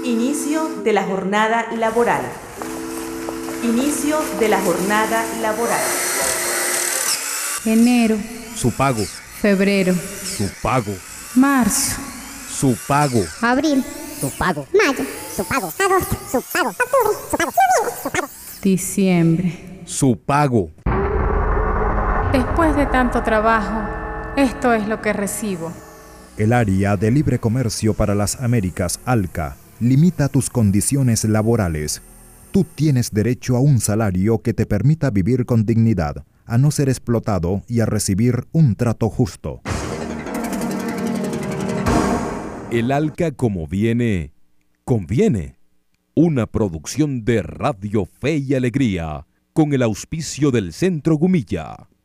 Inicio de la jornada laboral. Inicio de la jornada laboral. Enero. Su pago. Febrero. Su pago. Marzo. Su pago. Abril. Su pago. Mayo. Su pago. Agosto. Su pago. Octubre. Su pago. Noviembre. Su pago. Diciembre. Su pago. Después de tanto trabajo, esto es lo que recibo. El Área de Libre Comercio para las Américas, ALCA, limita tus condiciones laborales. Tú tienes derecho a un salario que te permita vivir con dignidad, a no ser explotado y a recibir un trato justo. El ALCA como viene, conviene. Una producción de Radio Fe y Alegría, con el auspicio del Centro Gumilla.